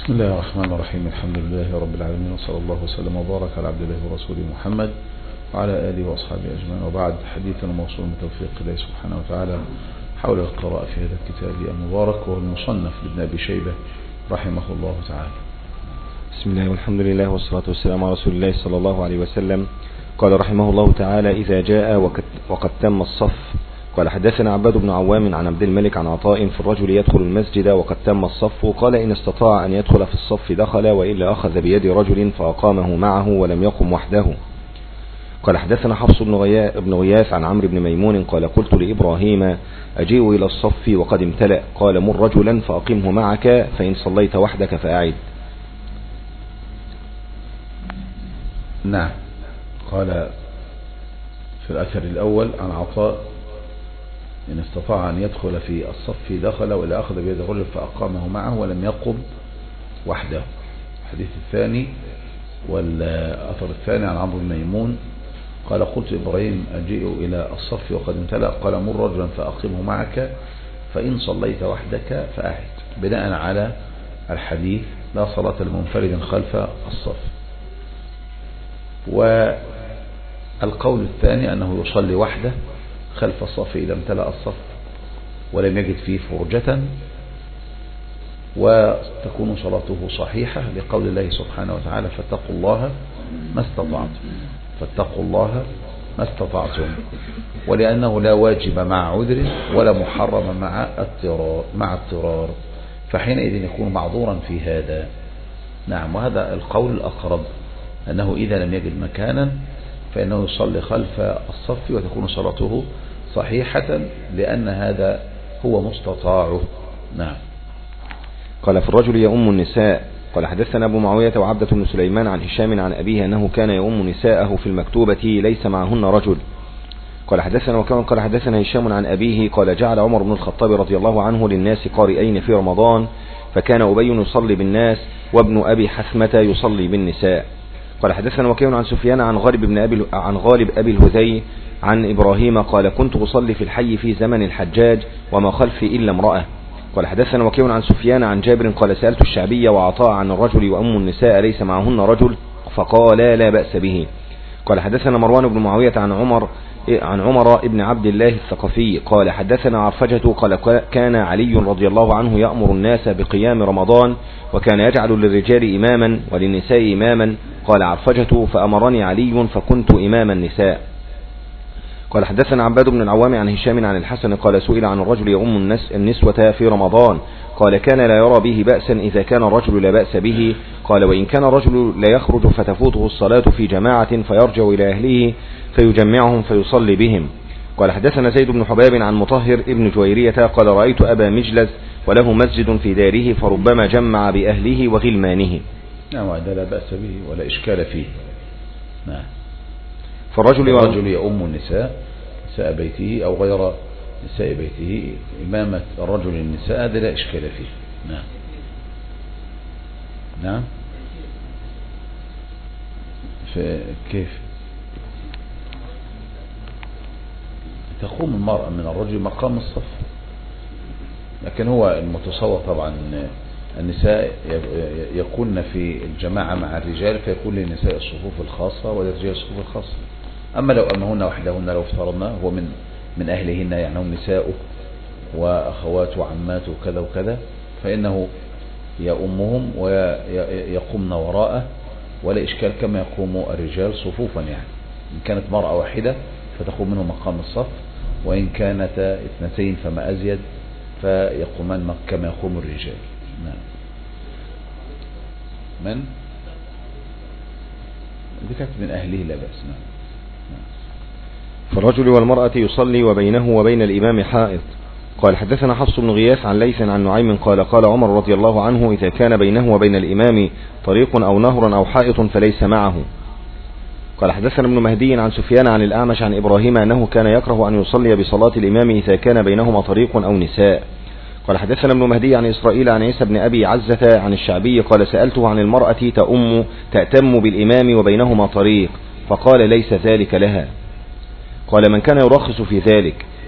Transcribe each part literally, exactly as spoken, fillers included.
بسم الله الرحمن الرحيم. الحمد لله رب العالمين، وصلى الله وسلم وبارك على عبد الله ورسوله محمد وعلى آله وأصحابه أجمعين، وبعد. حديثنا موصول بتوفيق الله سبحانه وتعالى حول القراءة في هذا الكتاب المبارك، وهو المصنف لابن أبي شيبة رحمه الله تعالى. بسم الله والحمد لله والصلاة والسلام على رسول الله صلى الله عليه وسلم. قال رحمه الله تعالى: إذا جاء وقد, وقد تم الصف. قال: حدثنا عباد بن عوام عن عبد الملك عن عطاء في الرجل يدخل المسجد وقد تم الصف. قال: إن استطاع أن يدخل في الصف دخل، وإلا أخذ بيد رجل فأقامه معه ولم يقم وحده. قال: حدثنا حفص بن غياث عن عمرو بن ميمون قال: قلت لإبراهيم: أجيء إلى الصف وقد امتلأ؟ قال: مر رجلا فأقمه معك، فإن صليت وحدك فأعد. نعم. قال في الأثر الأول عن عطاء: إن استطاع أن يدخل في الصف دخل، وإلا أخذ بيد رجل فأقامه معه ولم يقم وحده. الحديث الثاني والأثر الثاني عن عمرو بن ميمون قال: قلت إبراهيم: أجيء إلى الصف وقد امتلأ؟ قال: مر رجلا فأقمه معك، فإن صليت وحدك فأعد. بناء على الحديث: لا صلاة لمنفرد خلف الصف. والقول الثاني أنه يصلي وحده خلف الصف إذا امتلأ الصف ولم يجد فيه فرجة، وتكون صلاته صحيحة لقول الله سبحانه وتعالى: فاتقوا الله ما استطعتم. فاتقوا الله ما استطعتم. ولأنه لا واجب مع عذر ولا محرم مع اضطرار مع اضطرار فحينئذ يكون معذورا في هذا. نعم. وهذا القول الأقرب، أنه إذا لم يجد مكانا فإنه يصلي خلف الصف وتكون صلاته صحيحة، لأن هذا هو مستطاعه. نعم. قال: في الرجل يؤم النساء. قال: حدثنا أبو معاوية وعبدة بن سليمان عن هشام عن أبيه أنه كان يؤم نساءه في المكتوبة ليس معهن رجل. قال: حدثنا وكمان قال: حدثنا هشام عن أبيه قال: جعل عمر بن الخطاب رضي الله عنه للناس قارئين في رمضان، فكان أبي يصلي بالناس وابن أبي حثمة يصلي بالنساء. قال: حدثنا وكيع عن سفيان عن غالب بن أبي عن غالب أبي الهذي عن إبراهيم قال: كنت أصلي في الحي في زمن الحجاج وما خلفي إلا امرأة. قال: حدثنا وكيع عن سفيان عن جابر قال: سألت الشعبي وعطاء عن الرجل وأم النساء ليس معهن رجل، فقال: لا بأس به. قال: حدثنا مروان بن معاوية عن عمر عن عمر ابن عبد الله الثقفي قال: حدثنا عرفجة قال: كان علي رضي الله عنه يأمر الناس بقيام رمضان، وكان يجعل للرجال إماما وللنساء إماما. قال عرفجة: فأمرني علي فكنت إمام النساء. قال: حدثنا عباد بن العوام عن هشام عن الحسن قال: سئل عن الرجل يؤم النس النسوة في رمضان، قال: كان لا يرى به بأسا إذا كان الرجل لا بأس به. قال: وإن كان الرجل لا يخرج فتفوته الصلاة في جماعة فيرجع إلى أهله فيجمعهم فيصلي بهم. قال: حدثنا زيد بن حباب عن مطهر ابن جويرية قال: رأيت أبا مجلس وله مسجد في داره فربما جمع بأهله وغلمانه. نعم. وهذا لا بأس به ولا إشكال فيه. نعم. فالرجل الرجل يؤم النساء نساء بيته أو غير نساء بيته، إمامة الرجل النساء هذا لا إشكال فيه. نعم. نعم. كيف تقوم المرأة من الرجل مقام الصف؟ لكن هو المتصور طبعا النساء يكون في الجماعة مع الرجال، فيكون للنساء الصفوف الخاصة وللرجال الصفوف الخاصة. أما لو أمهن وحدهن، لو افترضنا هو من من أهلهن، يعني هم نساء وأخوات وعمات وكذا وكذا، فإنه يأمهم ويقومن وراءه ولا إشكال، كما يقوم الرجال صفوفا. يعني إن كانت مرأة واحدة فتقوم منه مقام الصف، وإن كانت اثنتين فما أزيد فيقومان كما يقوم الرجال. نعم. من ذكرت من أهله لا بأس. نعم. فالرجل والمرأة يصلي وبينه وبين الإمام حائط. قال: حدثنا حفص بن غياث عن ليث عن نعيم قال: قال عمر رضي الله عنه: إذا كان بينه وبين الإمام طريق أو نهر أو حائط فليس معه. قال: حدثنا ابن مهدي عن سفيان عن الأعمش عن إبراهيم أنه كان يكره أن يصلي بصلاة الإمام إذا كان بينهما طريق أو نساء. قال: حدثنا ابن مهدي عن إسرائيل عن عيسى بن أبي عزة عن الشعبي قال: سألته عن المرأة تأم تأتم بالإمام وبينهما طريق، فقال: ليس ذلك لها. قال: من كان يرخص في ذلك؟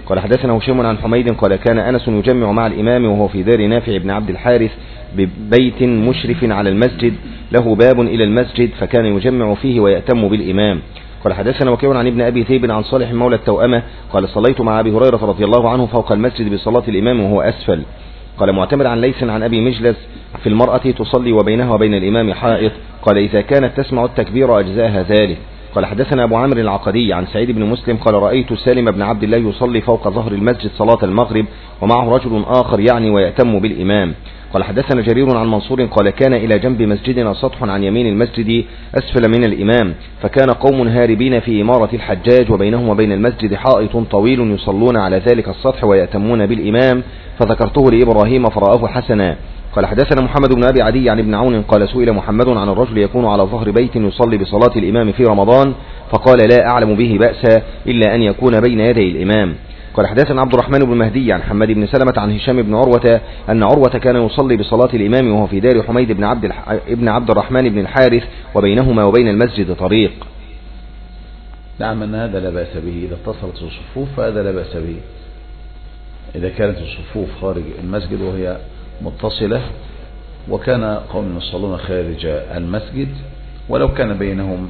قال حدثنا هشام عن حميد قال كان أنس يجمع مع الإمام وهو في دار نافع بن عبد الحارث ببيت مشرف على المسجد له باب إلى المسجد فكان يجمع فيه ويأتم بالإمام. قال حدثنا وكيع عن ابن أبي ذئب عن صالح مولى التوأمة قال صليت مع أبي هريرة رضي الله عنه فوق المسجد بصلاة الإمام وهو أسفل. قال معتمر عن ليث عن أبي مجلس في المرأة تصلي وبينها وبين الإمام حائط قال إذا كانت تسمع التكبير أجزاها ذلك. قال حدثنا أبو عمرو العقدي عن سعيد بن مسلم قال رأيت سالم بن عبد الله يصلي فوق ظهر المسجد صلاة المغرب ومعه رجل آخر يعني ويأتم بالإمام. قال حدثنا جرير عن منصور قال كان إلى جنب مسجدنا سطح عن يمين المسجد أسفل من الإمام فكان قوم هاربين في إمارة الحجاج وبينهم وبين المسجد حائط طويل يصلون على ذلك السطح ويأتمون بالإمام فذكرته لإبراهيم فرآه حسنا. قال حدثنا محمد بن أبي عدي عن ابن عون قال سئل محمد عن الرجل يكون على ظهر بيت يصلي بصلاة الإمام في رمضان فقال لا أعلم به بأسا إلا أن يكون بين يدي الإمام. قال حدثنا عبد الرحمن بن مهدي عن حماد بن سلمة عن هشام بن عروة أن عروة كان يصلي بصلاة الإمام وهو في دار حميد بن عبد, الح... ابن عبد الرحمن بن الحارث وبينهما وبين المسجد طريق. نعم أن هذا لا بأس به إذا اتصلت الصفوف فهذا لا بأس به إذا كانت الصفوف خارج المسجد وهي متصلة وكان قوم يصلون خارج المسجد ولو كان بينهم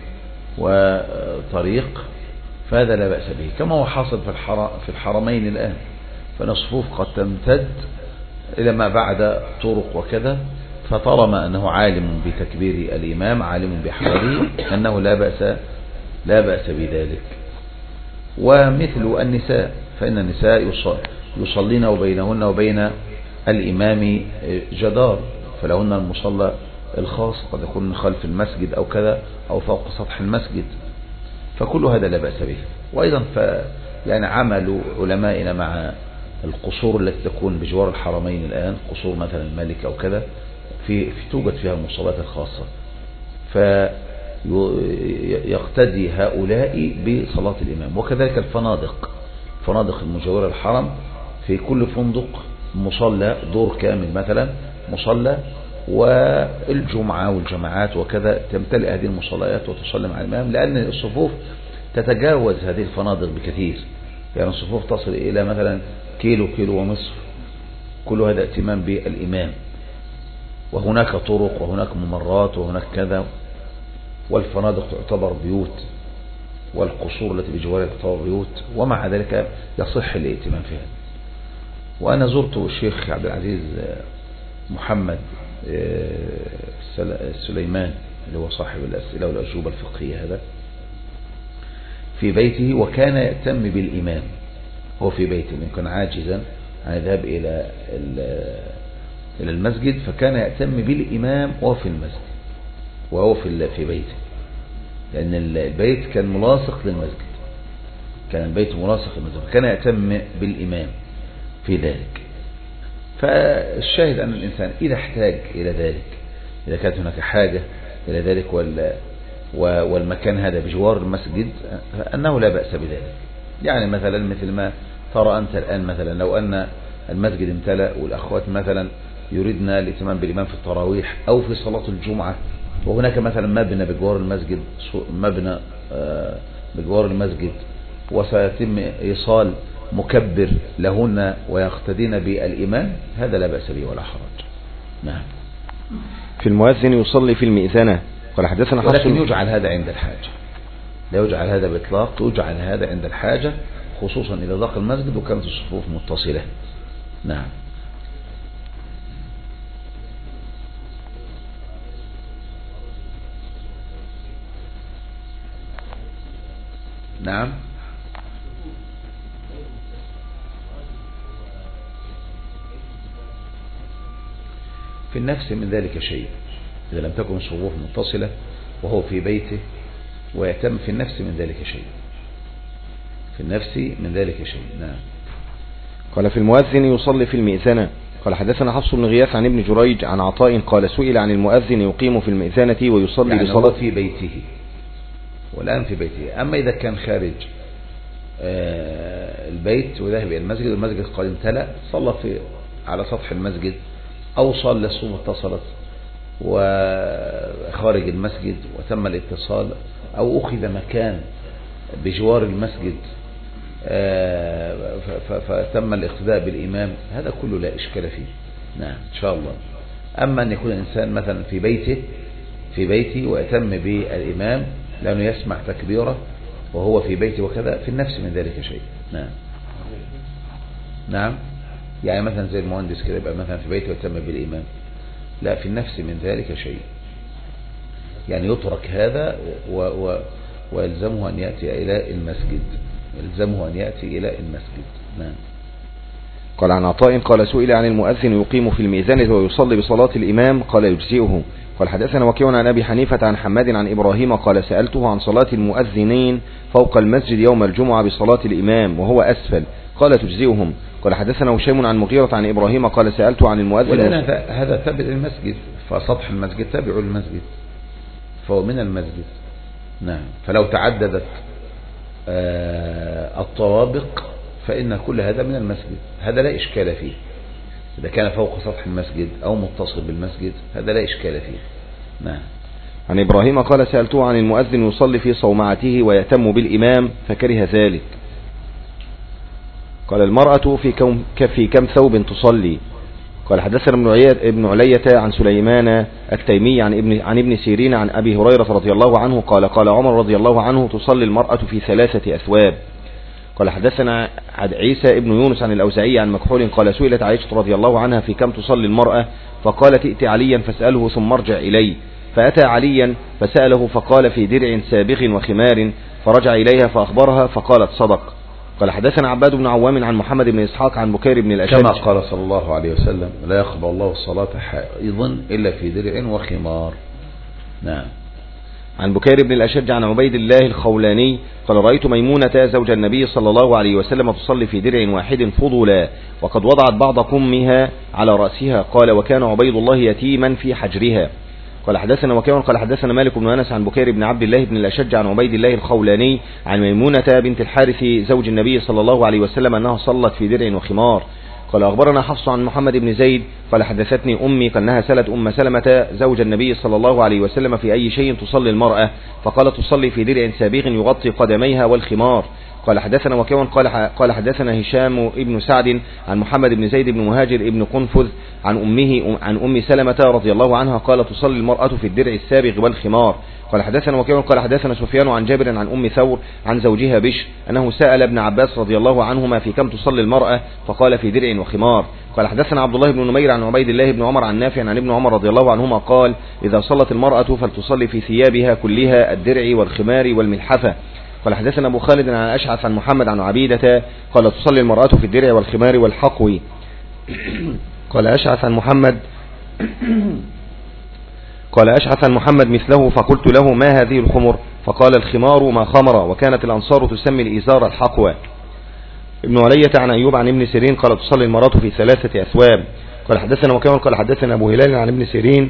وطريق فهذا لا بأس به كما هو حاصل في الحرمين الآن فإن الصفوف قد تمتد إلى ما بعد طرق وكذا فطالما أنه عالم بتكبير الإمام عالم بحضره أنه لا بأس لا بأس بذلك. ومثل النساء فإن النساء يصلين وبينهن وبين الإمام جدار فلهن المصلى الخاص قد يكون من خلف المسجد أو كذا أو فوق سطح المسجد فكل هذا لا بأس به. وأيضا ف يعني عمل علمائنا مع القصور التي تكون بجوار الحرمين الآن قصور مثلا الملك أو كذا في, في توجد فيها المصلات الخاصة فيقتدي هؤلاء بصلاة الإمام. وكذلك الفنادق فنادق المجاورة الحرم في كل فندق مصلى دور كامل مثلا مصلى والجمعة والجماعات وكذا تمتلئ هذه المصليات وتصلي مع الإمام لأن الصفوف تتجاوز هذه الفنادق بكثير يعني الصفوف تصل إلى مثلا كيلو كيلو ونصف كل هذا اهتمام بالإمام وهناك طرق وهناك ممرات وهناك كذا والفنادق تعتبر بيوت والقصور التي بجوارها تعتبر بيوت ومع ذلك يصح الاهتمام فيها. وأنا زرت الشيخ عبد العزيز محمد سليمان اللي هو صاحب الأسئلة والأجوبة الفقهية هذا في بيته وكان يهتم بالإمام هو في بيته كان عاجزا عن الذهاب إلى إلى المسجد فكان يهتم بالإمام وهو في المسجد وهو في في بيته لأن البيت كان ملاصق للمسجد كان البيت ملاصق للمسجد كان يهتم بالإمام في ذلك. فالشاهد أن الإنسان إذا احتاج إلى ذلك إذا كانت هناك حاجة إلى ذلك والمكان هذا بجوار المسجد أنه لا بأس بذلك. يعني مثلا مثل ما ترى أنت الآن مثلا لو أن المسجد امتلأ والأخوات مثلا يريدنا الاهتمام بالإمام في التراويح أو في صلاة الجمعة وهناك مثلا مبنى بجوار المسجد مبنى بجوار المسجد وسيتم إيصال مكبر لهن ويقتدين بالإمام هذا لا بأس به ولا حرج. نعم. في المؤذن يصلي في المئذنة قال حدثنا حفص لكن يجعل هذا عند الحاجة لا يجعل هذا بإطلاق يجعل هذا عند الحاجة خصوصا إذا ضاق المسجد وكانت الصفوف متصلة. نعم. نعم. في النفس من ذلك شيء إذا لم تكن الصفوف متصلة وهو في بيته ويتم في النفس من ذلك شيء في النفس من ذلك شيء. نعم. قال في المؤذن يصلي في المئذنة قال حدثنا حفص بن غياث عن ابن جريج عن عطاء قال سئل عن المؤذن يقيم في المئذنة ويصلي يعني بصلاة في بيته والآن في بيته. أما إذا كان خارج البيت وذهب إلى المسجد والمسجد قد امتلأ صلى في على سطح المسجد أو صلى الصفوف اتصلت وخارج المسجد وتم الاتصال أو أخذ مكان بجوار المسجد فتم الاقتداء بالإمام، هذا كله لا إشكال فيه. نعم إن شاء الله. أما أن يكون الإنسان مثلا في بيته في بيته ويتم بالإمام لأنه يسمع تكبيره وهو في بيته وكذا، في النفس من ذلك شيء. نعم نعم يعني مثلا زي المهندس كده يبقى مثلا في بيته ويتم بالإمام، لا، في النفس من ذلك شيء، يعني يترك هذا و و ويلزمه أن يأتي إلى المسجد يلزمه أن يأتي إلى المسجد. نعم. قال عن عطاء قال سئل عن المؤذن يقيم في المئذنة ويصلي بصلاة الإمام قال يجزئه. قال حدثنا وكيع عن أبي حنيفة عن حماد عن إبراهيم قال سألته عن صلاة المؤذنين فوق المسجد يوم الجمعة بصلاة الإمام وهو أسفل قال تجزئهم. قال حدثنا هشام عن مغيرة عن إبراهيم قال سألته عن المؤذن. هذا تابع للمسجد، فسطح المسجد تابع للمسجد فهو من المسجد. نعم. فلو تعددت آه الطوابق فإن كل هذا من المسجد، هذا لا إشكال فيه. إذا كان فوق سطح المسجد أو متصل بالمسجد هذا لا إشكال فيه. نعم. عن إبراهيم قال سألته عن المؤذن يصلي في صومعته ويتم بالإمام فكره ذلك. قال المرأة في كم, في كم ثوب تصلي. قال حدثنا ابن علية عن سليمان التيمي عن ابن, عن ابن سيرين عن أبي هريرة رضي الله عنه قال قال عمر رضي الله عنه تصلي المرأة في ثلاثة أثواب. قال حدثنا عيسى ابن يونس عن الأوزاعي عن مكحول قال سئلت عائشة رضي الله عنها في كم تصلي المرأة فقالت ائت عليا فاسأله ثم ارجع إلي، فأتى عليا فسأله فقال في درع سابغ وخمار، فرجع إليها فأخبرها فقالت صدق. قال حدثنا عباد بن عوام عن محمد بن إسحاق عن بكير بن الأشج كما قال صلى الله عليه وسلم لا يقبل الله الصلاة حائضا إلا في درع وخمار. نعم. عن بكير بن الأشج عن عبيد الله الخولاني قال رأيت ميمونة زوج النبي صلى الله عليه وسلم تصلي في درع واحد فضلا وقد وضعت بعض كمها على رأسها قال وكان عبيد الله يتيما في حجرها. قال حدثنا وكيع قال حدثنا مالك بن أنس عن بكير بن عبد الله بن الأشج عن عبيد الله الخولاني عن ميمونة بنت الحارث زوج النبي صلى الله عليه وسلم أنها صلت في درع وخمار. قال أخبرنا حفص عن محمد بن زيد قال حدثتني أمي أنها سألت أم سلمة زوج النبي صلى الله عليه وسلم في أي شيء تصلي المرأة فقالت تصلي في درع سابغ يغطي قدميها والخمار. قال حدثنا وكيع قال قال حدثنا هشام ابن سعد عن محمد بن زيد بن مهاجر ابن قنفذ عن أمه عن أم سلمة رضي الله عنها قال تصلي المرأة في الدرع السابغ والخمار. قال حدثنا وكيع قال حدثنا سفيان عن جابر عن أم ثور عن زوجها بشر أنه سأل ابن عباس رضي الله عنهما في كم تصلي المرأة فقال في درع وخمار. قال حدثنا عبد الله بن نمير عن عبيد الله بن عمر عن نافع عن ابن عمر رضي الله عنهما قال إذا صلت المرأة فلتصلي في ثيابها كلها الدرع والخمار والملحفة. قال حدثنا أبو خالد عن أشعث عن محمد عن عبيدة قال تصلي المرأة في الدرع والخمار والحقو. قال أشعث عن محمد قال أشعث عن محمد مثله فقلت له ما هذه الخمر فقال الخمار ما خمر وكانت الأنصار تسمي الإزار الحقوى. ابن علية عن أيوب عن ابن سيرين قال تصلي المرأة في ثلاثة أثواب. قال حدثنا وكيع قال حدثنا أبو هلال عن ابن سيرين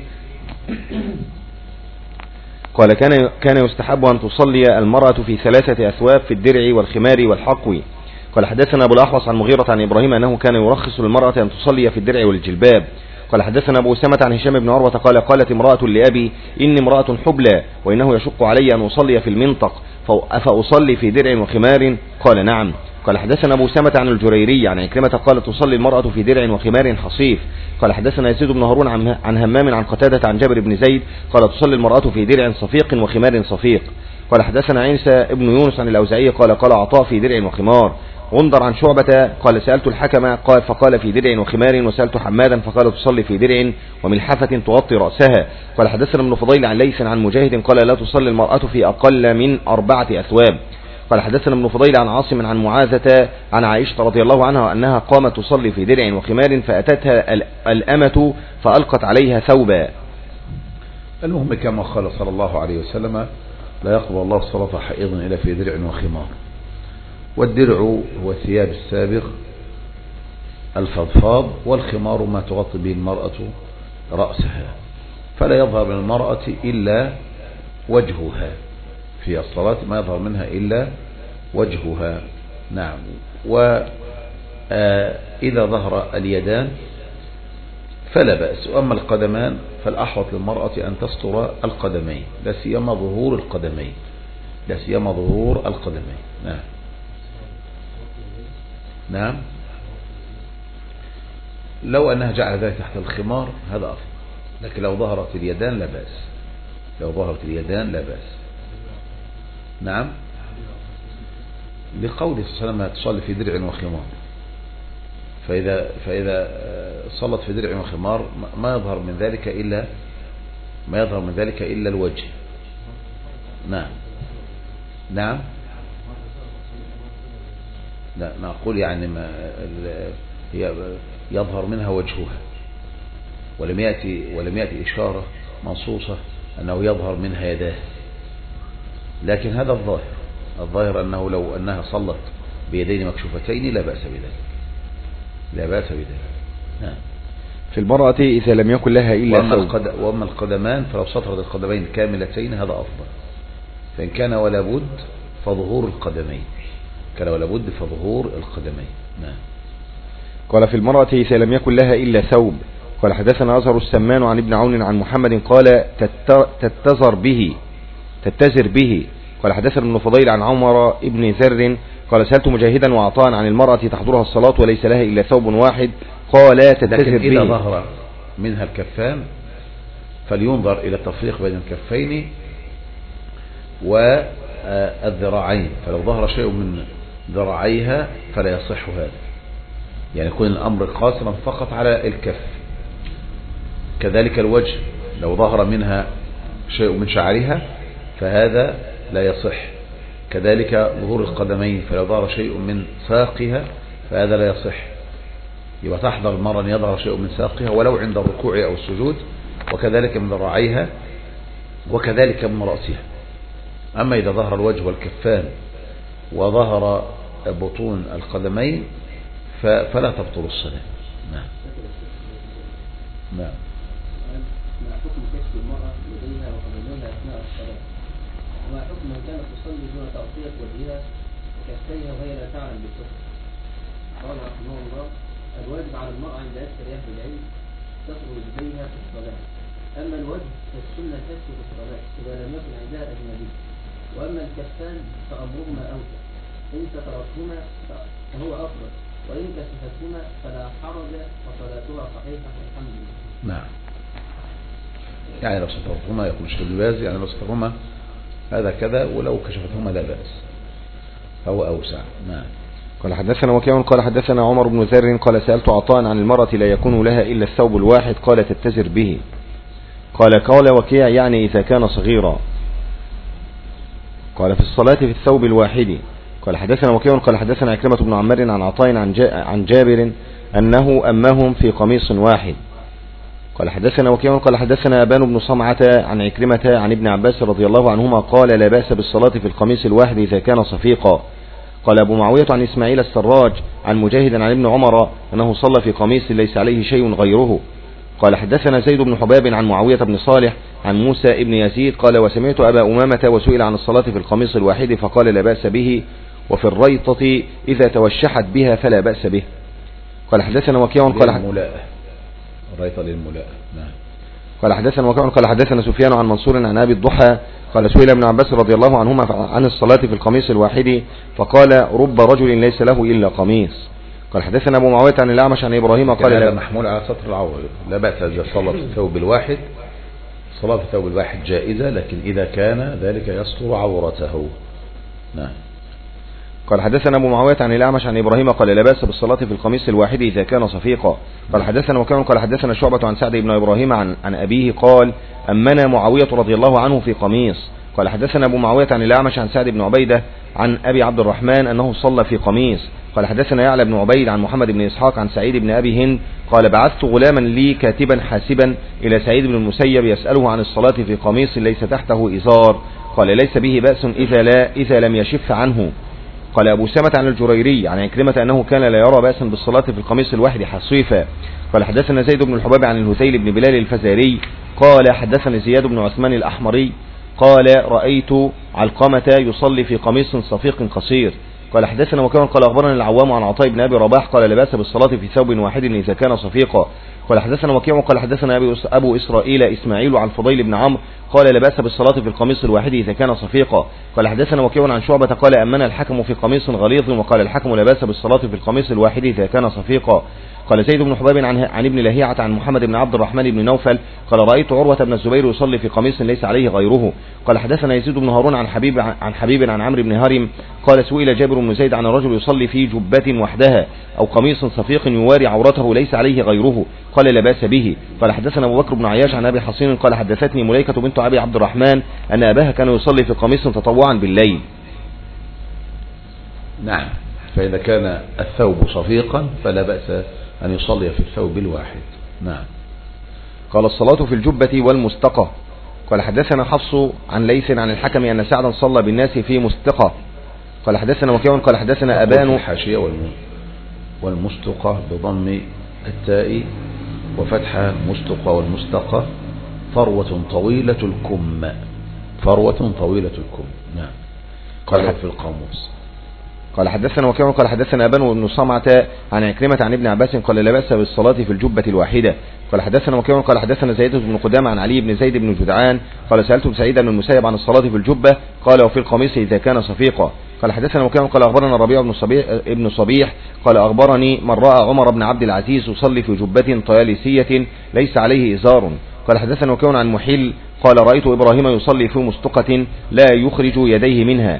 قال كان كان يستحب أن تصلي المرأة في ثلاثة أثواب في الدرع والخمار والحقو. قال حدثنا أبو الأحوص عن مغيرة عن إبراهيم أنه كان يرخص للمرأة أن تصلي في الدرع والجلباب. قال حدثنا أبو أسامة عن هشام بن عروة قال قالت امرأة لأبي إني امرأة حبلى وإنه يشق علي أن أصلي في المنطق فأصلي في درع وخمار قال نعم. قال حدثنا أبو أسامة عن الجريري عن عكرمة قال تصلي المرأة في درع وخمار حصيف. قال حدثنا يزيد بن هارون عن همام عن قتادة عن جابر بن زيد قال تصلي المرأة في درع صفيق وخمار صفيق. قال حدثنا عيسى ابن يونس عن الأوزاعي قال قال عطاء في درع وخمار. غندر عن شعبة قال سألت الحكم قال فقال في درع وخمار وسألت حمادا فقال تصلي في درع وملحفة تغطي رأسها. قال حدثنا ابن فضيل عن ليث عن مجاهد قال لا تصلي المرأة في أقل من أربعة أثواب. قال حدثنا ابن فضيل عن عاصم عن معاذة عن عائشة رضي الله عنها أنها قامت تصلي في درع وخمار فأتتها الأمة فألقت عليها ثوبا. المهم كما قال صلى الله عليه وسلم لا يقبل الله الصلاة حائضا إلا في درع وخمار. والدرع هو الثياب السابغ الفضفاض والخمار ما تغطي به المرأة رأسها فلا يظهر من المرأة إلا وجهها في الصلاة ما يظهر منها إلا وجهها. نعم. وإذا ظهر اليدان فلا بأس. وأما القدمان فالأحوط للمرأة أن تستر القدمين لا سيما ظهور القدمين لا سيما ظهور القدمين. نعم. نعم، لو أنها جعل ذلك تحت الخمار هذا أفضل، لكن لو ظهرت اليدان لا بأس، لو ظهرت اليدان لا بأس. نعم، لقوله صلى الله عليه وسلم تصلي في درع وخمار، فإذا, فإذا صلت في درع وخمار ما يظهر من ذلك إلا ما يظهر من ذلك إلا الوجه. نعم نعم لا نقول يعني ما هي يظهر منها وجهها، ولم يأتي ولم يأتي إشارة منصوصة أنه يظهر منها يداه، لكن هذا الظاهر الظاهر أنه لو أنها صلت بيدين مكشوفتين لا بأس بذلك، لا بأس بذلك. نعم. في المرأة إذا لم يكن لها إلا وأما, ثوب. القد... وأما القدمان فلو سطرت القدمين كاملتين هذا أفضل، فإن كان ولا بد فظهور القدمين، كان ولا بد فظهور القدمين. نعم. قال في المرأة إذا لم يكن لها إلا ثوب. قال حدثنا أزهر السمان عن ابن عون عن محمد قال تتزر به تتزر به. قال حدثنا ابن فضيل عن عمر ابن ذر قال سألت مجاهدا وعطاء عن المرأة تحضرها الصلاة وليس لها إلا ثوب واحد قال تتزر لكن به. إذا ظهر منها الكفان فلينظر إلى التفريق بين الكفين والذراعين، فلو ظهر شيء من ذراعيها فلا يصح هذا، يعني يكون الأمر قاصرا فقط على الكف. كذلك الوجه لو ظهر منها شيء من شعرها فهذا لا يصح، كذلك ظهور القدمين فلو ظهر شيء من ساقها فهذا لا يصح، يبقى تحضر المرة أن يظهر شيء من ساقها ولو عند الركوع أو السجود، وكذلك من ذراعيها وكذلك من رأسها. أما إذا ظهر الوجه والكفان وظهر بطون القدمين فلا تبطل الصلاة. نعم نعم. ما حكم كشف المرأة يديها وقدميها أثناء الصلاة؟ وما حكم من كانت تصلي دون تغطية وجهها وكفيها وهي لا تعلم بالكفر؟ قال رحمه الله الواجب على المرأة عند أكثر أهل العلم ستر يديها في الصلاة، أما الوجه فالسنة كشف في الصلاة إذا لم يكن عندها أجنبي، وأما الكفان فأمرهما أوسع، إن سترتهما فهو أفضل، وإن كشفتهما فلا حرج وصلاتها صحيحة الحمد لله. نعم، يعني لو سترتهما يكون شيخ ابن باز يعني لو سترتهما هذا كذا، ولو كشفتهما لا بأس فهو أوسع. نعم. قال حدثنا وكيع قال حدثنا عمر بن ذر قال سألت عطاء عن المرأة لا يكون لها إلا الثوب الواحد قال تتزر به. قال قال وكيع يعني إذا كان صغيرا. قال في الصلاة في الثوب الواحد. قال حدثنا وكيع قال حدثنا عكرمة بن عمار عن عطاء عن, عن جابر أنه أمهم في قميص واحد. قال حدثنا وكيع قال حدثنا أبان بن صمعة عن عكرمة عن ابن عباس رضي الله عنهما قال لا بأس بالصلاة في القميص الواحد إذا كان صفيقا. قال أبو معاوية عن إسماعيل السراج عن مجاهد عن ابن عمر أنه صلى في قميص ليس عليه شيء غيره. قال حدثنا زيد بن حباب عن معاوية بن صالح عن موسى ابن يزيد قال وسمعت أبا أمامة وسئل عن الصلاة في القميص الواحد فقال لا بأس به، وفي الريطة إذا توشحت بها فلا بأس به. قال حدثنا وكيع قال الريطة للملاء. نعم. قال حدثنا وكيع قال حدثنا سفيان عن منصور عن أبي الضحى قال سئل ابن عباس رضي الله عنهما عن الصلاة في القميص الواحد فقال رب رجل ليس له إلا قميص. قال حدثنا أبو معاوية عن الأعمش عن إبراهيم قال هذا محمول على سطر العورة، لا بأس إذا صلى في الثوب الواحد، صلاة في الثوب الواحد جائزة، لكن إذا كان ذلك يستر عورته. نعم. قال حدثنا أبو معاوية عن الأعمش عن إبراهيم قال لا بأس بالصلاة في القميص الواحد إذا كان صفيقا. قال حدثنا وكيع قال حدثنا شعبة عن سعد بن إبراهيم عن, عن أبيه قال أمنا معاوية رضي الله عنه في قميص. قال حدثنا أبو معاوية عن الأعمش عن سعد بن عبيدة عن أبي عبد الرحمن أنه صلى في قميص. قال حدثنا يعلى بن عبيد عن محمد بن إسحاق عن سعيد بن أبي هند قال بعثت غلاما لي كاتبا حاسبا إلى سعيد بن المسيب يسأله عن الصلاة في قميص ليس تحته إزار قال ليس به بأس إذا, لا إذا لم يشف عنه. قال أبو سامة عن الجريري عن عكرمة أنه كان لا يرى بأسا بالصلاة في القميص الواحد حصيفا. قال حدثنا زيد بن الحباب عن الهذيل بن بلال الفزاري قال حدثني زياد بن عثمان الأحمري قال رأيت علقمة يصلي في قميص صفيق قصير. قال حدثنا وكان قال أخبرنا العوام عن عطاء بن أبي رباح قال لا بأس بالصلاة في ثوب واحد إذا كان صفيقا. قال حدثنا وكيع قال حدثنا أبو إسرائيل إسماعيل عن فضيل بن عمرو قال لا بأس بالصلاة في القميص الواحد إذا كان صفيقا. قال حدثنا وكيع عن شعبة قال أمنا الحكم في قميص غليظ وقال الحكم لا بأس بالصلاة في القميص الواحد إذا كان صفيقا. قال زيد بن حباب عن, عن ابن لهيعة عن محمد بن عبد الرحمن بن نوفل قال رأيت عروة بن الزبير يصلي في قميص ليس عليه غيره. قال حدثنا يزيد بن هارون عن حبيب عن حبيب عن عمرو بن هرم قال سئل جابر بن زيد عن رجل يصلي في جبة وحدها أو قميص صفيق يواري عورته ليس عليه غيره قال لا بأس به. قال حدثنا أبو بكر بن عياش عن أبي حصين قال حدثتني مليكة بنت أبي عبد الرحمن أن أباها كان يصلي في قميص تطوعا بالليل. نعم، فإذا كان الثوب صفيقا فلا بأس أن يصلي في الثوب الواحد. نعم. قال الصلاة في الجبة والمستقى. قال حدثنا حفص عن ليث عن الحكم أن سعدا صلى بالناس في مستقى. قال حدثنا وكيع قال حدثنا أبان الحاشية والمستقى بضم التاء وفتحها مستقى والمستقى فروة طويلة الكم، فروة طويلة الكم. نعم. قال في القاموس. قال حدثنا وكيع قال حدثنا أبان بن صمعة عن عكرمة عن ابن عباس قال لا بأس بالصلاة في الجبة الواحدة. قال حدثنا وكيع قال حدثنا زيد بن قدامة عن علي بن زيد بن جدعان قال سألت سعيد بن المسيب عن الصلاة في الجبة قال وفي القميص إذا كان صفيقا. قال حدثنا وكيع قال أخبرنا الربيع بن صبيح ابن صبيح قال أخبرني من رأى عمر بن عبد العزيز يصلي في جبة طيالسية ليس عليه إزار. قال حدثنا وكيع عن محيل قال رأيت إبراهيم يصلي في مستقة لا يخرج يديه منها.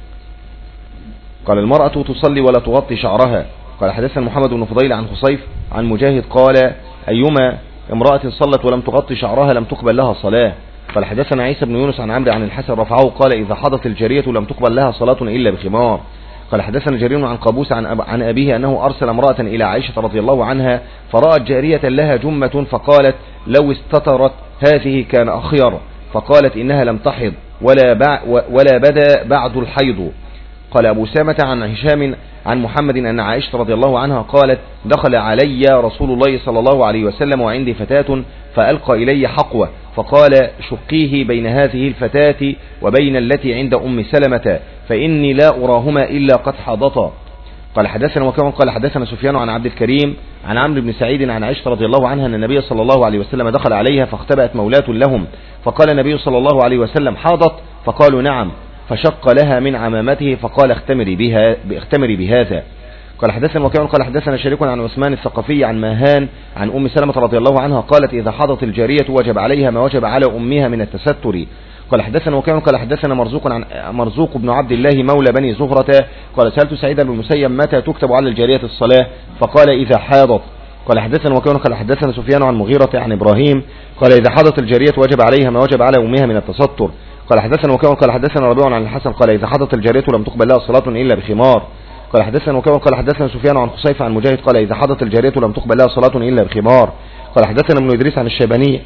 قال المرأة تصلي ولا تغطي شعرها. قال حدثنا محمد بن فضيل عن خصيف عن مجاهد قال أيما امرأة صلت ولم تغطي شعرها لم تقبل لها صلاة. قال حدثنا عيسى بن يونس عن عمرو عن الحسن رفعه قال إذا حضت الجارية لم تقبل لها صلاة إلا بخمار. قال حدثنا جرير عن قابوس عن, أب عن أبيه أنه أرسل امرأة إلى عائشة رضي الله عنها فرأت جارية لها جمة فقالت لو استترت هذه كان أخير، فقالت إنها لم تحض ولا, بع ولا بدا بعد الحيض. قال أبو سامة عن هشام عن محمد أن عائشة رضي الله عنها قالت دخل علي رسول الله صلى الله عليه وسلم وعندي فتاة فألقى إلي حقوة فقال شقيه بين هذه الفتاة وبين التي عند أم سلمة فإني لا أراهما إلا قد حضتا. قال حدثنا وكما قال حدثنا سفيان عن عبد الكريم عن عمرو بن سعيد عن عائشة رضي الله عنها أن النبي صلى الله عليه وسلم دخل عليها فاختبأت مولاة لهم فقال النبي صلى الله عليه وسلم حاضت؟ فقالوا نعم، فشق لها من عمامته فقال اختمري بها اختمري بهذا. قال حدثنا وكيع قال حدثنا شريك عن عثمان الثقفي عن ماهان عن أم سلمة رضي الله عنها قالت إذا حضت الجارية وجب عليها ما وجب على أمها من التستر. قال حدثنا وكيع قال حدثنا مرزوق عن مرزوق بن عبد الله مولى بني زهرة قال سألت سعيد بن المسيب متى تكتب على الجارية الصلاة فقال إذا حاضت. قال حدثنا وكيع قال حدثنا سفيان عن مغيرة عن إبراهيم قال إذا حضت الجارية وجب عليها ما وجب على أمها من التستر. قال حدثنا وكيع قال حدثنا ربيع عن الحسن قال إذا حضت الجارية لم تقبل لها صلاة إلا بخمار. قال حدثنا وكيع قال حدثنا سفيان عن خصيف عن مجاهد قال إذا حضت الجارية لم تقبل لها صلاة إلا بخمار. قال حدثنا ابن إدريس عن الشيباني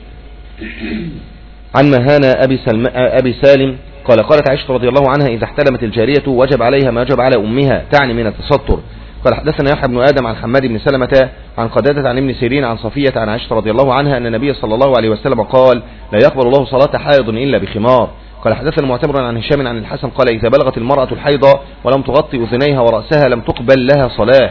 عن مهان أبي, سلم أبي سالم قال قالت عائشة رضي الله عنها إذا احتلمت الجارية وجب عليها ما وجب على أمها تعني من التستر. قال حدثنا يحيى بن آدم عن حماد بن سلمة عن قتادة عن ابن سيرين عن صفية عن عائشة رضي الله عنها أن النبي صلى الله عليه وسلم قال لا يقبل الله صلاة حائض إلا بخمار. قال حدثنا معتمر عن هشام عن الحسن قال إذا بلغت المرأة الحيض ولم تغطي أذنيها ورأسها لم تقبل لها صلاة.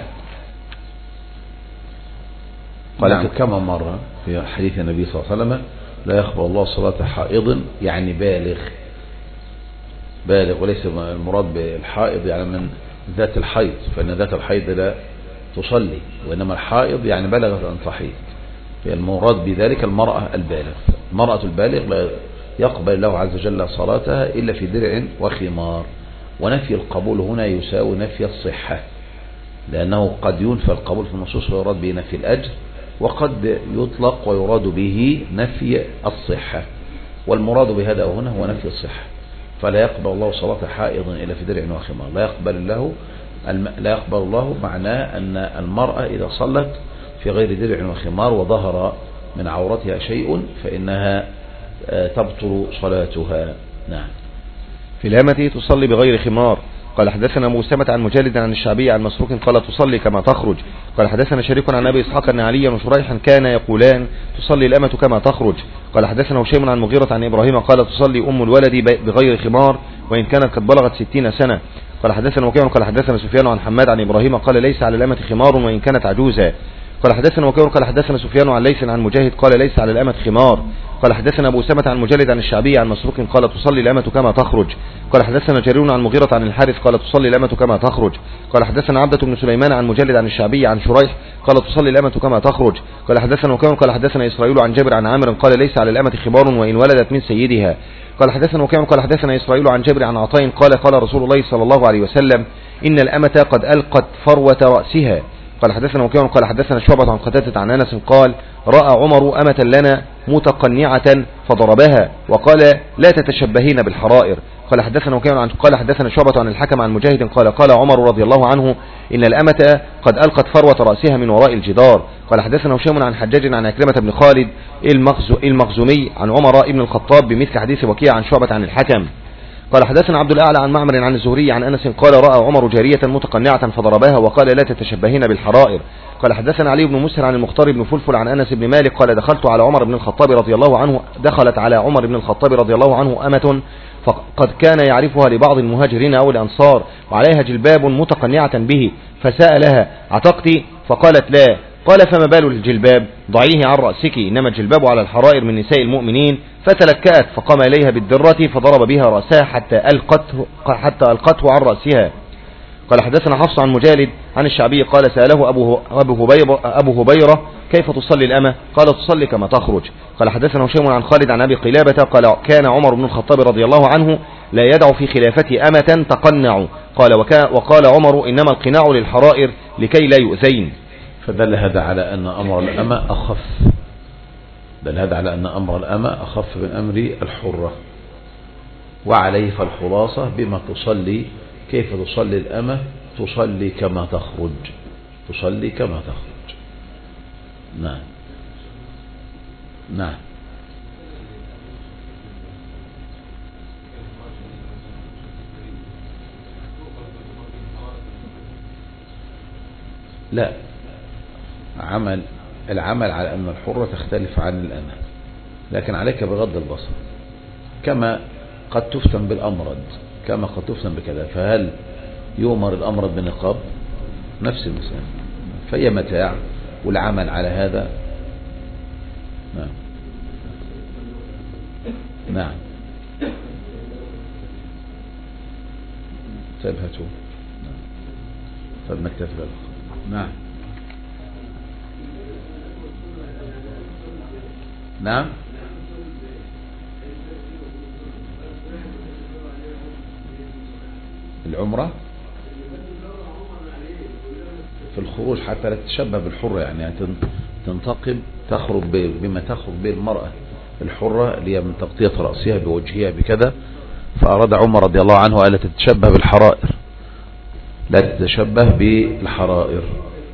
قال نعم. كما مر في حديث النبي صلى الله عليه وسلم لا يقبل الله صلاة حائض يعني بالغ بالغ وليس المراد بالحائض يعني من ذات الحيض، فإن ذات الحيض لا تصلي، وإنما الحائض يعني بلغت أن تحيض، المراد بذلك المرأة البالغ. المرأة البالغ لا يقبل الله عز وجل صلاتها إلا في درع وخمار. ونفي القبول هنا يساوي نفي الصحة، لأنه قد ينفى القبول في النصوص ويراد به نفي الأجر، وقد يطلق ويراد به نفي الصحة، والمراد بهذا هنا هو نفي الصحة. فلا يقبل الله صلاة حائض إلا في درع وخمار. لا يقبل الله لا يقبل الله معناه أن المرأة إذا صلت في غير درع وخمار وظهر من عورتها شيء فإنها تبطل صلاتها. نعم. في الهامة تصلي بغير خمار. قال حدثنا موسمة عن مجالد عن الشعبي عن مسروق قال تصلي كما تخرج. قال حدثنا شريك عن أبي إسحاق أن عليا وشريحا كان يقولان تصلي الأمة كما تخرج. قال حدثنا هشيم عن مغيرة عن إبراهيم قال تصلي أم الولد بغير خمار. وإن كانت قد بلغت ستين سنة. قال حدثنا وكيع قال حدثنا سفيان عن حماد عن إبراهيم قال ليس على الأمة خمار وإن كانت عجوزا. قال حدثنا وكيع قال حدثنا سفيان عن ليث عن مجاهد قال ليس على الأمة خمار. قال حدثنا أبو أسامة عن مجلد عن الشعبي عن مسروق قال تصلي الأمة كما تخرج. قال حدثنا جرير عن مغيرة عن الحارث قال تصلي الأمة كما تخرج. قال حدثنا عبدة بن سليمان عن مجلد عن الشعبي عن شريح قال تصلي الأمة كما تخرج. قال حدثنا وكيع قال حدثنا إسرائيل عن جابر عن عامر قال ليس على الأمة خمار وإن ولدت من سيدها. قال حدثنا وكيع قال حدثنا إسرائيل عن جابر عن عطاء قال قال رسول الله صلى الله عليه وسلم إن الأمة قد ألقت فروة رأسها. قال حدثنا وكيع قال حدثنا شعبة عن قتادة عن أنس قال رأى عمر أمة لنا متقنعة فضربها وقال لا تتشبهين بالحرائر. قال حدثنا وكيع عن قال حدثنا شعبة عن الحكم عن مجاهد قال قال عمر رضي الله عنه إن الأمة قد ألقت فروة رأسها من وراء الجدار. قال حدثنا هشام عن حجاج عن أكرمة بن خالد المخزومي عن عمر بن الخطاب بمثل حديث وكيع عن شعبة عن الحكم. قال حدثنا عبد الأعلى عن معمر عن الزهري عن أنس قال رأى عمر جارية متقنعة فضربها وقال لا تتشبهين بالحرائر. قال حدثنا علي بن مسهر عن المختار بن فلفل عن أنس بن مالك قال دخلت على عمر بن الخطاب رضي الله عنه دخلت على عمر بن الخطاب رضي الله عنه أمة فقد كان يعرفها لبعض المهاجرين أو الأنصار وعليها جلباب متقنعة به فسألها عتقتي فقالت لا. قال فما بال الجلباب ضعيه عن رأسك إنما الجلباب على الحرائر من نساء المؤمنين. فتلكأت فقام إليها بالدرة فضرب بها رأسها حتى ألقته, حتى ألقته عن رأسها. قال حدثنا حفص عن مجالد عن الشعبي قال سأله أبو, أبو, هبيرة, أبو هبيرة كيف تصلي الأمة قال تصلي كما تخرج. قال حدثنا هشام عن خالد عن أبي قلابة قال كان عمر بن الخطاب رضي الله عنه لا يدع في خلافته أمة تقنع قال وقال عمر إنما القناع للحرائر لكي لا يؤذين. فدل هذا على أن أمر الأمة أخف دل هذا على أن أمر الأمة أخف من أمر الحرة وعليه فالخلاصة بما تصلي كيف تصلي الأمة تصلي كما تخرج تصلي كما تخرج. نعم نعم لا عمل العمل على أن الحرة تختلف عن الأمة لكن عليك بغض البصر كما قد تفتن بالأمرد كما قد تفتن بكذا. فهل يؤمر الأمرد بالنقاب نفس المسألة فهي متاع والعمل على هذا. نعم نعم تبهتوا فبنكتفي بالأخر. نعم نعم العمرة في الخروج حتى لا تتشبه بالحرة يعني تنتقب تخرج بما تخرج به المرأة الحرة اللي هي من تغطية رأسها بوجهها بكذا. فأراد عمر رضي الله عنه ألا تتشبه بالحرائر لا تتشبه بالحرائر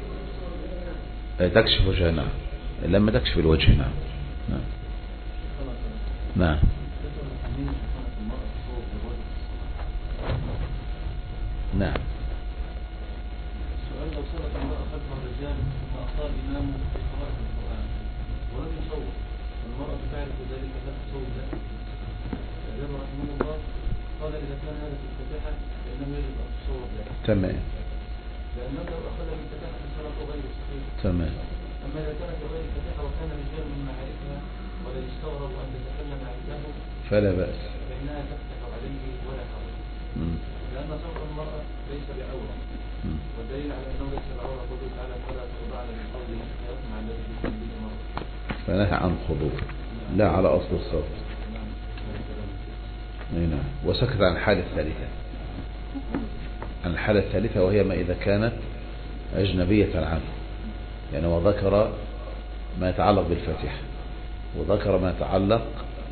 تكشف وجهها. نعم لما تكشف الوجه. نعم نعم نعم نعم سؤال لو صلت المرأة خلف الرجال ثم أخطأ الإمام في قراءة القرآن ولم يصوت والمرأة تعرف ذلك لا تصوت له الإمام رحمه الله قال إذا كان هذا في الفاتحة فإنه يجب أن تصوت له. تمام لأنه لو أخذ من الفاتحة الصلاة غير صحيح. تمام. أما إذا كانت غير الفاتحة وكان رجال من معارفها ولا يستغرب أن تتكلم عنده فلا بأس فإنها تفتح عليه ولا حرج لأن صوت المرأة ليس بعورة والدليل على أنه ليس بعورة قوله تعالى فلا تخضعن بالقول فيطمع الذي في قلبه مرض. فنهى عن خضوع لا على أصل الصوت. نعم. وسكت عن الحالة الثالثة عن الحالة الثالثة وهي ما إذا كانت أجنبية عنه يعني وذكر ما يتعلق بالفاتحة وذكر ما يتعلق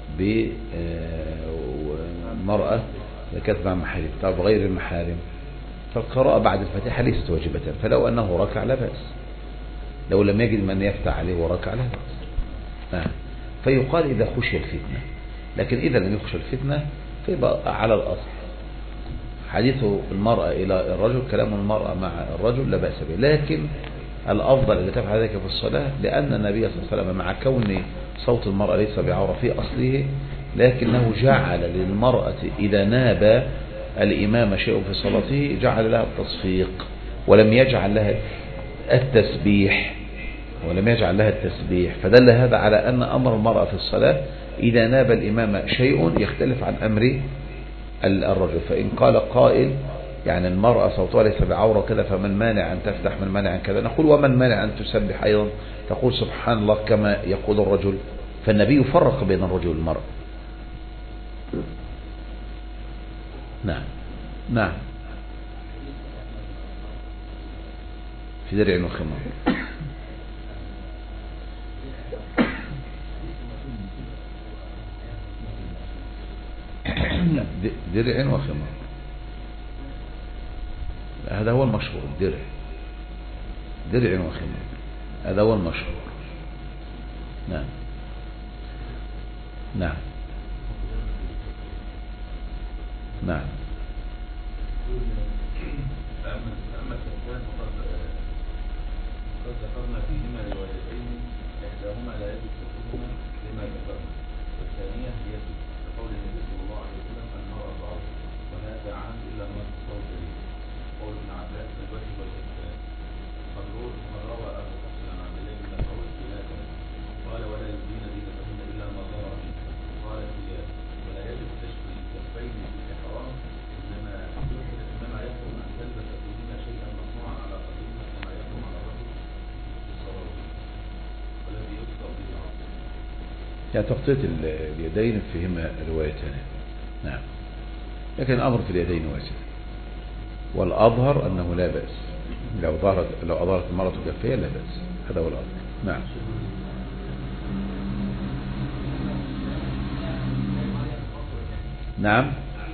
بمرأة كانت مع محارم طب غير المحارم فالقراءة بعد الفاتحة ليست واجبة فلو أنه ركع لا بأس لو لم يجد من يفتح عليه وركع لا بأس. آه. فيقال إذا خشي الفتنة لكن إذا لم يخشى الفتنة فيبقى على الأصل حديث المرأة إلى الرجل كلام المرأة مع الرجل لا بأس به لكن الأفضل إذا تفعل ذلك في الصلاة لأن النبي صلى الله عليه وسلم مع كون صوت المرأة ليس بعورة في أصله لكنه جعل للمرأة إذا ناب الإمام شيء في صلاته جعل لها التصفيق ولم يجعل لها التسبيح ولم يجعل لها التسبيح فدل هذا على أن أمر المرأة في الصلاة إذا ناب الإمام شيء يختلف عن أمر الرجل. فإن قال قائل يعني المرأة صوتها ليس بعورة كذا فمن مانع أن تفتح من مانع عن كذا، نقول ومن مانع أن تسبح أيضا، تقول سبحان الله كما يقول الرجل. فالنبي فرق بين الرجل والمرأة. نعم نعم في درع وخمار. درع وخمار هذا هو المشهور، الدرع درع وخمار هذا هو المشهور. نعم نعم نعم قد ذكرنا فيهما روايتين إحداهما لا يجب حكمهما لما ذكرنا، والثانية يجب كقول النبي صلى الله عليه وسلم المرأة ضعف وهذا عام إلا ما تصور به. قول ابن عباس الوجه والإنسان قد روى أبو حفص عن عبد الله بن مسعود خلافا قال ولا يبدين زينتهن إلا ما ظهر منه. قال زياد ولا يجب تشفي الكفين في الإحرام إنما إنما يحكم أن تلبس فيهما شيئا مصنوعا على قدرهما كما يحكم على الرجل والذي يذكر به العصر. يعني تغطية اليدين فيهما روايتان. نعم لكن الأمر في اليدين واسع، والأظهر أنه لا بأس لو ظهرت لو أظهرت المرأة كفية لا بأس، هذا هو الأظهر. نعم نعم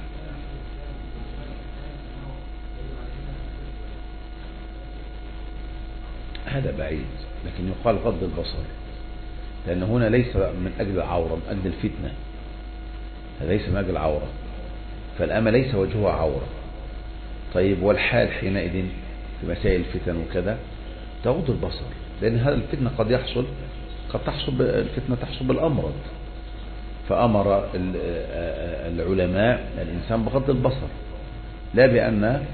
هذا بعيد، لكن يقال غض البصر، لأن هنا ليس من أجل العورة، من أجل الفتنة، هذا ليس من أجل العورة، فالأمة ليس وجهها عورة. طيب والحال حينئذ في مسائل الفتن وكذا تغض البصر، لأن هذا الفتنة قد يحصل قد تحصل الفتنة تحصل بالأمرض، فأمر العلماء الإنسان بغض البصر لا بأن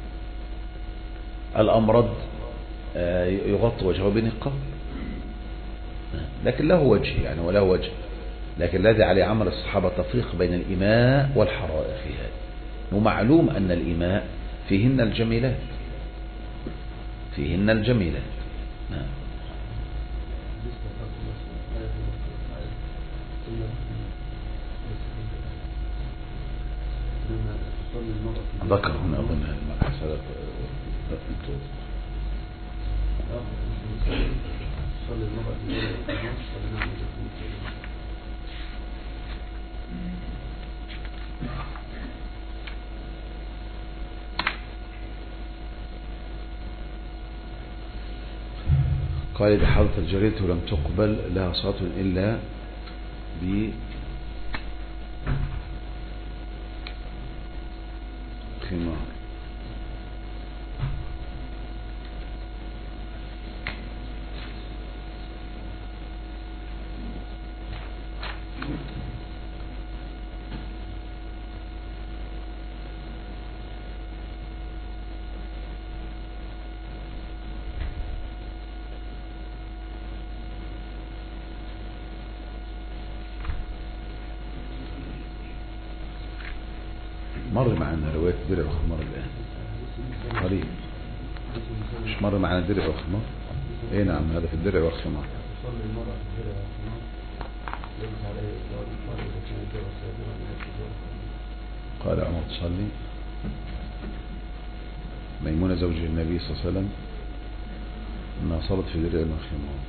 الأمرض يغطي وجهه بنقاب، لكن له وجه يعني وله وجه، لكن الذي عليه عمل الصحابة تفريق بين الإماء والحرائر في هذا، ومعلوم أن الإماء فيهن الجميلات فيهن الجميلات. نعم ذكر هنا أظن المبحث قال إذا حضرت الجريدة ولم تقبل لها صلاة إلا ب خمار. مر معنا رواية درع وخمار الآن قريب، مش مر معنا درع وخمار؟ ايه نعم هذا في الدرع والخمار. قال عمر تصلي ميمونة زوج النبي صلى الله عليه وسلم انها صلت في درع وخمار.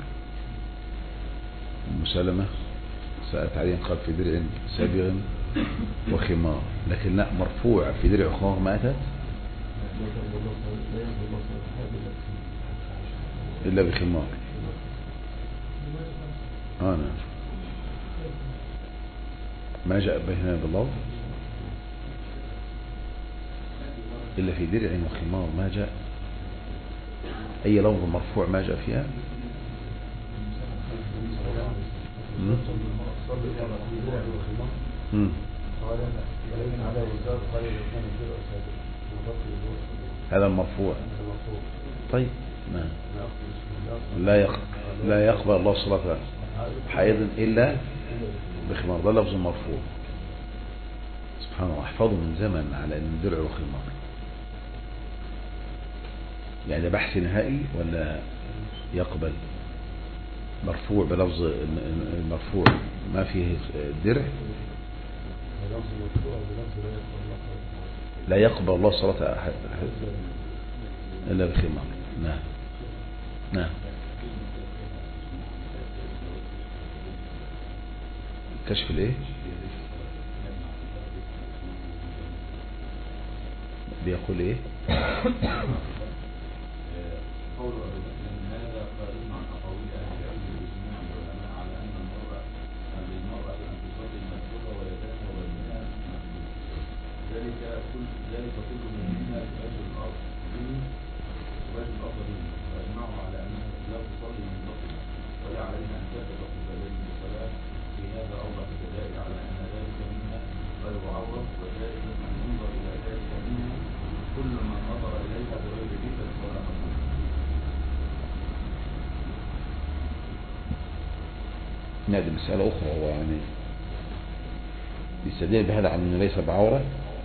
أم سلمة سألت عليه قال في درع سابغ وخمار، لكن لا مرفوع في درع وخمار ما أتت إلا بخمار. آه نعم ما جاء بيننا باللفظ إلا في درع وخمار، ما جاء أي لفظ مرفوع ما جاء فيها. مم. هذا المرفوع. طيب نعم. لا يق... لا يقبل الله صلاة حائض إلا بخمار، ده لفظ مرفوع. سبحان الله، احفظه من زمن على ان الدرع وخمار. يعني ده بحث نهائي ولا يقبل مرفوع بلفظ المرفوع ما فيه درع؟ لا يقبل الله صلاة أحد إلا بخمار. نعم نعم. كشف الايه؟ بيقول ايه؟ قول أبي بكر هذا خارج عن أقاويل أهل العلم بإجماع العلماء على أن المرأة أن للمرأة أن تصلي المكتوبة ويداها والمئات محدودة. ذلك كل ذلك كل منهما رجل الأرض منه رجل الأرض منه، وأجمعوا على أنها لا تصلي منفصلة ولا عليها أن تتبع قبلين بصلاة. في هذا أوضح الدلائل على أن ذلك منها غير عورة، وذلك أن ينظر إلى ذلك منها كل من نظر إليها بغير ريبة ولا مقصود. هذه مسألة أخرى، هو يعني بيستدل بهذا على أنه ليس بعورة.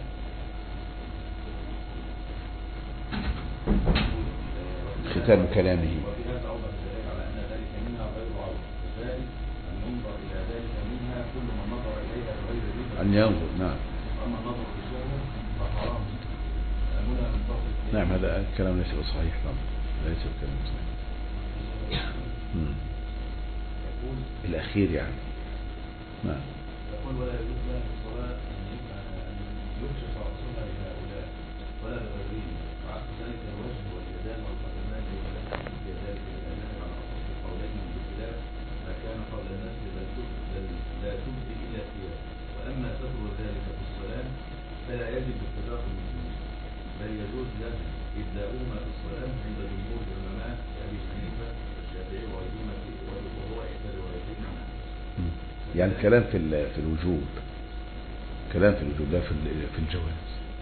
ختام كلامه وفي هذا أوضح الدلائل على أن ذلك منها غير عورة، وذلك أن ينظر إلى ذلك منها كل من نظر إليها بغير ريبة. أن ينظر. نعم. أما النظر في الشهوة فحرام. أمنا من فضل. نعم هذا الكلام ليس صحيح طبعا، ليس الكلام صحيح. مم. يقول الأخير يعني. نعم. يقول ولا يجوز لها في الصلاة أن يكشف رأسها لهؤلاء ولا لغيرهم، وعكس ذلك الوجه واليدان والقدمان ولا في ذلك الأمام على أصح القولين من الخلاف، ما كان قبل الناس لا تبدي إلا ثياب. وأما ستر ذلك في الصلاة فلا يجب اتفاق المسلمين، بل يجوز له إبداؤهما في الصلاة عند جمهور العلماء كأبي حنيفة والشافعي وغيرهما وهو إحدى الروايتين عنه. يعني كلام في في الوجوب، كلام في الوجوب لا في في الجواز.